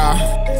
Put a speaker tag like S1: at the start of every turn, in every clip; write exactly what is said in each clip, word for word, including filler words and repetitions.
S1: R.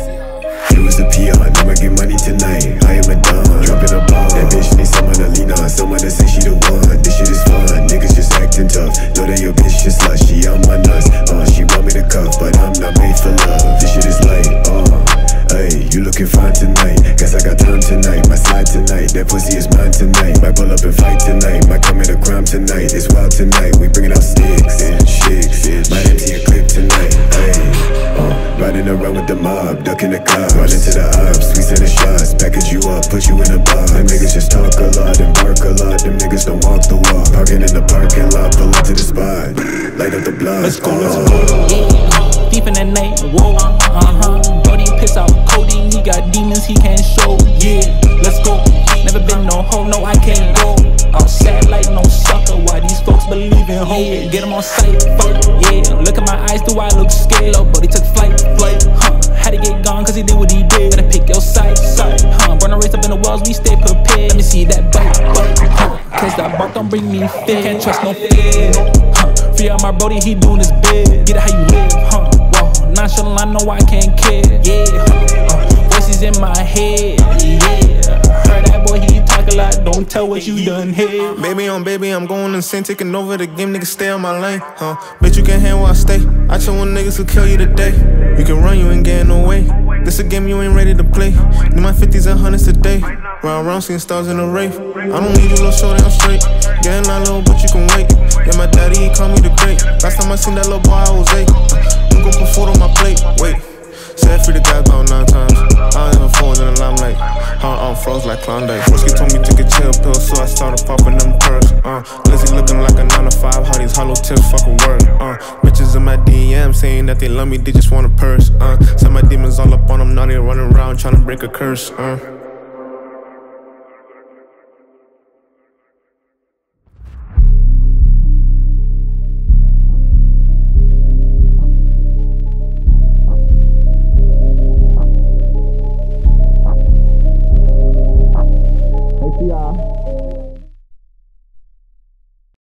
S2: It was a P R, I'ma get money tonight. I am a don, dropping a ball. That bitch needs someone to lean on, someone to say she the one. This shit is fun, niggas just acting tough. Know that your bitch just slut, she on my nuts. Uh, she want me to cuff, but I'm not made for love. This shit is late, uh. Hey, you looking fine tonight. Guess I got time tonight. My slide tonight. That pussy is mine tonight. Might pull up and fight tonight. Might commit a crime tonight. It's wild tonight. We bringing out sticks and chicks. Might empty a clip tonight. Hey, uh, riding around with the mob, ducking the cops, running to the ops. We sending shots, package you up, put you in a box. Them niggas just talk a lot and bark a lot. Them niggas don't walk the walk. Parking in the parking lot, pull up to the spot, light up the block.
S3: Let's go, let's go. Yeah, deep in the night. Whoa, uh huh. Brody piss out codeine. He got demons he can't show. Yeah, let's go. Never been no hoe, no I can't go. Outside like no sucker. Why these folks believe in hope? Yeah, get them on sight. Fuck, yeah. Look at my eyes, do I look scared? Oh, but he took flight, flight. Huh? Had to get gone cause he did what he did. Gotta pick your side, side. Huh? Burn a race up in the walls, we stay prepared. Let me see that bite, bite. Huh? Cause that bark don't bring me fear. Can't trust no fear. Huh? Free out my Brody, he doing his bid. Get it how you live, huh? Whoa, nonchalant, I know I can't care. Yeah, uh, voices in my head. Yeah, heard that boy, he talk a lot. Don't tell what you done here.
S4: Baby on baby, I'm going insane, taking over the game. Niggas stay on my lane, huh? Bet you can't handle where I stay. I chill when niggas who kill you today. You can run, you ain't getting no way. This a game you ain't ready to play. Need my fifties and hundreds a day. Round round, seeing stars in the rave. I don't need you, little shorty, I'm straight. Getting that little, but you can wait. Yeah, my daddy, he called me the great. Last time I seen that little boy, I was eight. You gon' put food on my plate, wait. Said free the guy about nine times. I ain't even falls in the limelight. Her arm froze like Klondike. Whiskey told me to take a chill pill, so I started popping them perks. Uh, Lizzie looking like a nine to five. How these hollow tips fucking work. Uh, bitches in my D M saying that they love me, they just want a purse. Uh, send my demons all up on them, now they running around trying to break a curse. Uh.